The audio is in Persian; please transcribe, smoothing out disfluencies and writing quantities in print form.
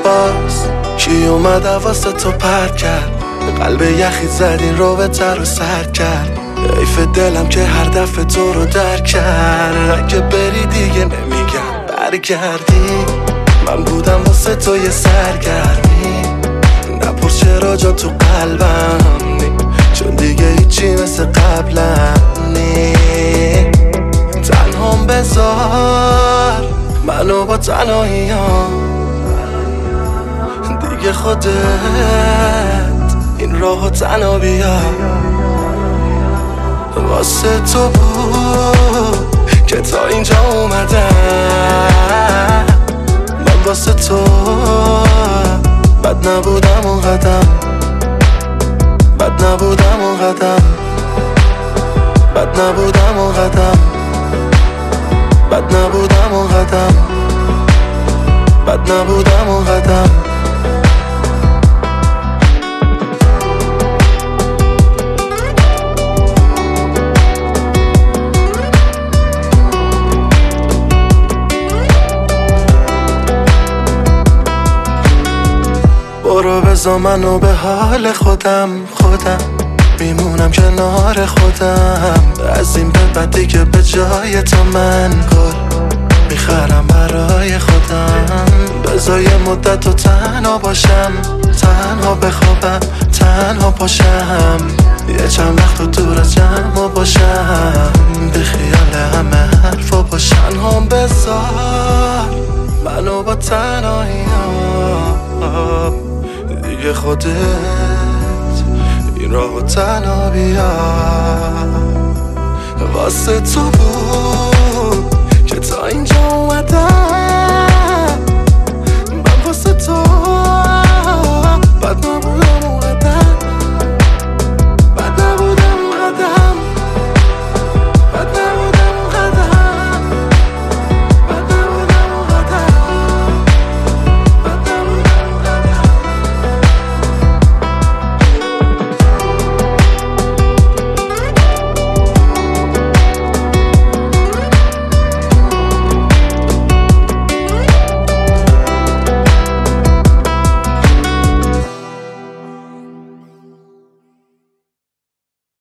باز کی اومد واسه تو پرد کرد، قلب یخی زد این رابطه رو سر کرد. حیف دلم که هر دفعه تو رو درک کرد. اگه بری دیگه نمیگم برگردی، من بودم واسه تو یه سرگرمی. نپرس چرا جا تو قلبم نی، چون دیگه هیچی مثل قبلم نی. تنهام بذار منو با تنهاییام، دیگه خودت این راهو تنها بیا. واسه تو بود که تا اینجا اومدم، من واسه تو بد نبودم اون قدم، بد نبودم اون قدم، بد نبودم اون قدم، بد نبودم اون قدم، بد نبودم اون قدم. برو بذار منو به حال خودم میمونم کنار خودم. از این به بعدی که به جای تو من گل میخرم برای خودم. بذار یه مدت تو تنها باشم، تنها بخوابم، تنها پاشم، یه چند وقت تو دور از جمع باشم، به خیال همه حرفا باشم. تنهام بذار منو با تنهاییام، دیگه خودت این راهو تنها بیا. واسه تو بود که تا اینجا